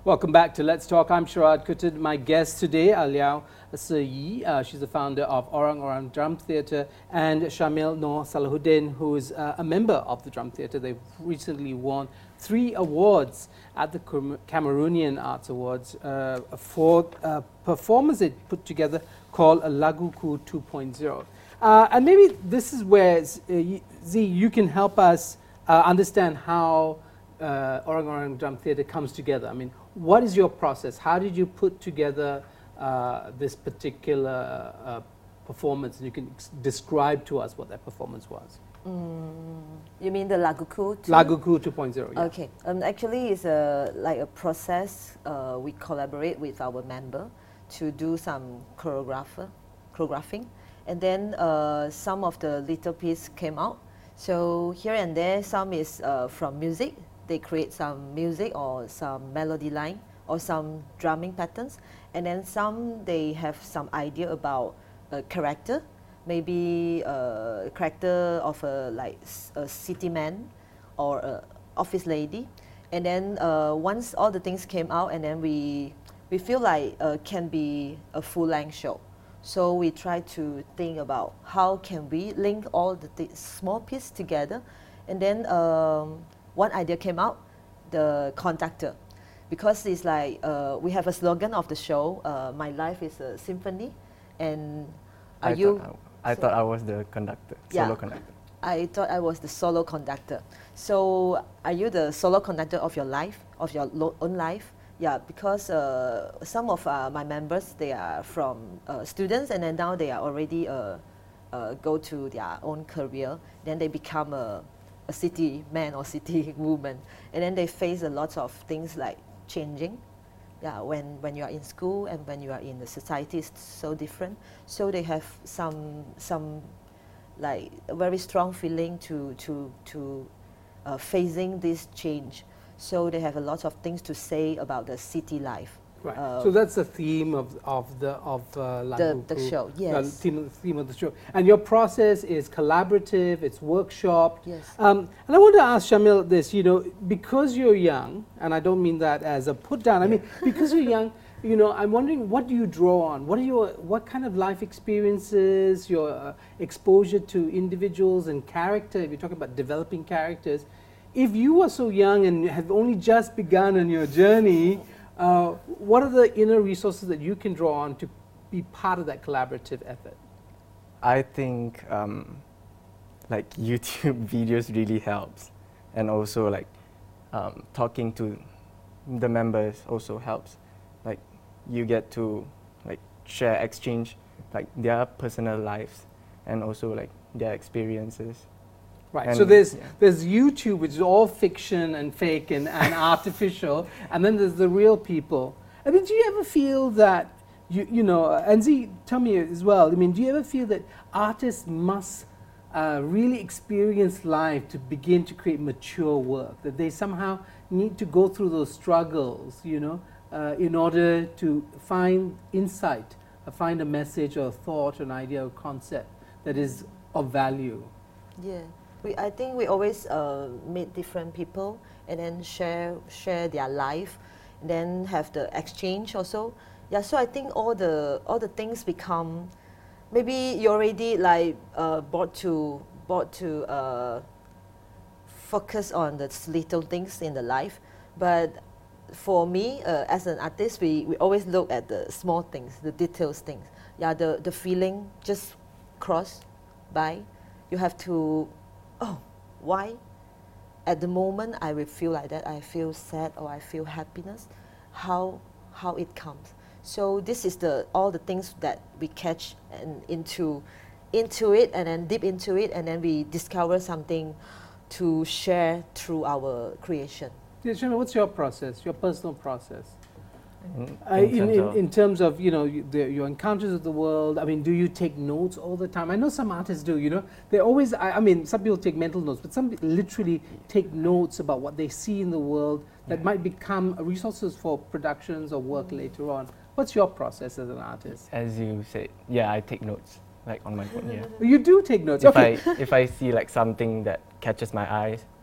Welcome back to Let's Talk. I'm Sharad Kuttan. My guest today, Aliao Yi. She's the founder of Orang Orang Drum Theatre, and Shamil Noor Salahuddin, who is a member of the Drum Theatre. They've recently won 3 awards at the Cameroonian Arts Awards for a performance they put together called Laguku 2.0. And maybe this is where, Z, you can help us understand how Orang Orang Drum Theatre comes together. I mean, what is your process? How did you put together this particular performance? And you can describe to us what that performance was. You mean the Laguku? Laguku 2.0. Yeah. Okay. Actually, it's like a process. We collaborate with our member to do some choreographing, and then some of the little piece came out. So here and there, some is from music. They create some music or some melody line or some drumming patterns, and then some they have some idea about a character, maybe a character of a city man or a office lady, and then once all the things came out, and then we feel like can be a full-length show. So we try to think about how can we link all the small pieces together, and then one idea came out, the conductor, because it's like we have a slogan of the show, my life is a symphony, and I thought I was the conductor, solo conductor. I thought I was the solo conductor. So are you the solo conductor of your life, of your own life? Yeah, because some of my members, they are from students, and then now they are already go to their own career, then they become a city man or city woman, and then they face a lot of things like changing. Yeah, when you are in school and when you are in the society, it's so different. So they have some like a very strong feeling to facing this change. So they have a lot of things to say about the city life. Right. So that's the theme of the show. Yes. The theme of the show. And your process is collaborative. It's workshopped. Yes. And I want to ask Shamil this. You know, because you're young, and I don't mean that as a put down. I mean because you're young. You know, I'm wondering, what do you draw on? What kind of life experiences, your exposure to individuals and character? If you're talking about developing characters, if you were so young and have only just begun on your journey, what are the inner resources that you can draw on to be part of that collaborative effort? I think like YouTube videos really helps, and also like talking to the members also helps. Like you get to like exchange like their personal lives and also like their experiences. Right. And so there's YouTube, which is all fiction and fake and artificial, and then there's the real people. I mean, do you ever feel that you know? And Z, tell me as well. I mean, do you ever feel that artists must really experience life to begin to create mature work? That they somehow need to go through those struggles, you know, in order to find insight, find a message or a thought, an idea or concept that is of value. Yeah. I think we always meet different people and then share their life, and then have the exchange also. Yeah, so I think all the things become, maybe you already like brought to focus on the little things in the life, but for me as an artist, we always look at the small things, the details things. Yeah, the feeling just cross by. You have to. Oh, why? At the moment, I will feel like that. I feel sad or I feel happiness. How it comes. So this is all the things that we catch and into it, and then deep into it, and then we discover something to share through our creation. Yeah, Shamil, what's your process? Your personal process? In terms of you know your encounters with the world. I mean, do you take notes all the time? I know some artists do. You know, they always. I mean, some people take mental notes, but some literally take notes about what they see in the world that might become resources for productions or work later on. What's your process as an artist? As you said, yeah, I take notes like on my phone. Yeah. You do take notes. If I see like something that catches my eyes,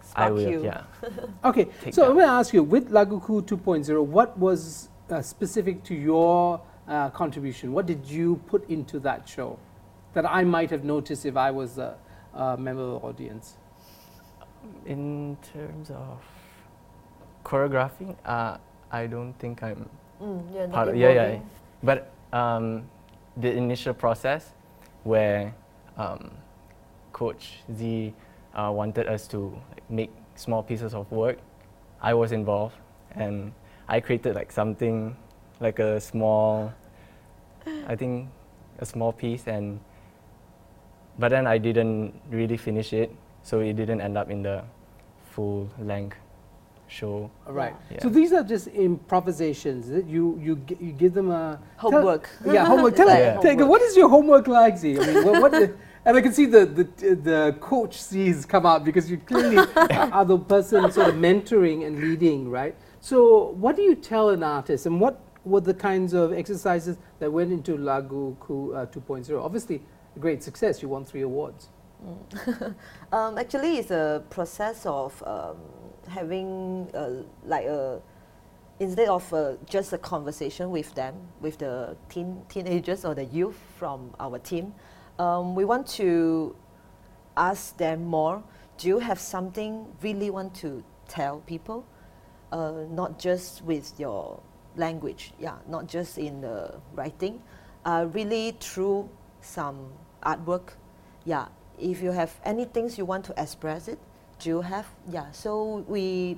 I will, you. yeah. Okay, Take so that. I'm going to ask you, with Laguku 2.0, what was specific to your contribution? What did you put into that show that I might have noticed if I was a member of the audience? In terms of choreographing, I don't think I'm You're not part of, involving. But the initial process where Coach Z wanted us to make small pieces of work, I was involved, and I created like something like a small, I think a small piece, but then I didn't really finish it, so it didn't end up in the full length show. All right. Yeah. So these are just improvisations. You give them a Homework. Yeah, homework. Tell Yeah. us, what is your homework like, Z? I mean, and I can see the coach C's come out because you clearly are the person sort of mentoring and leading, right? So what do you tell an artist, and what were the kinds of exercises that went into Laguku 2.0? Obviously, a great success. You won 3 awards. Actually, it's a process of having instead of just a conversation with them, with the teenagers or the youth from our team, we want to ask them more. Do you have something really want to tell people? Not just with your language, not just in the writing, really through some artwork. If you have any things you want to express it, do you have? So we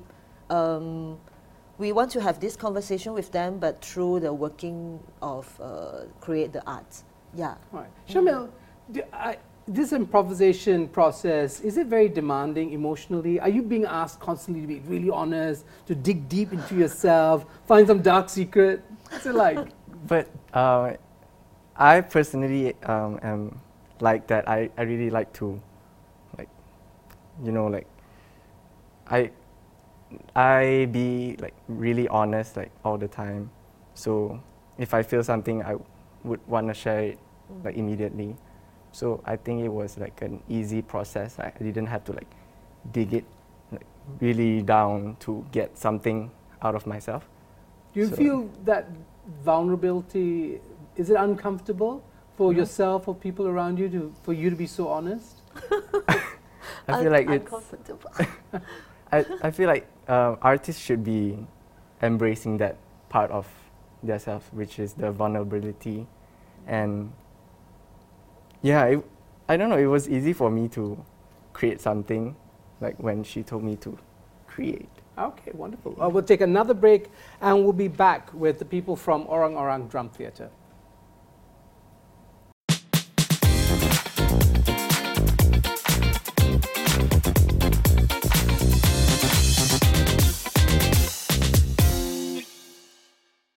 want to have this conversation with them, but through the working of create the arts. All right. Shamil, this improvisation process, is it very demanding emotionally? Are you being asked constantly to be really honest, to dig deep into yourself, find some dark secret? What's it like? But I personally am like that. I really like to, I be like really honest like all the time. So if I feel something, I would want to share it like immediately. So I think it was like an easy process. I didn't have to like dig it like, really down to get something out of myself. Do you So- feel that vulnerability, is it uncomfortable for yourself or people around you for you to be so honest? I feel like it's. uncomfortable. I feel like artists should be embracing that part of themselves, which is the vulnerability, and I don't know. It was easy for me to create something, like when she told me to create. Okay, wonderful. We'll take another break and we'll be back with the people from Orang Orang Drum Theatre.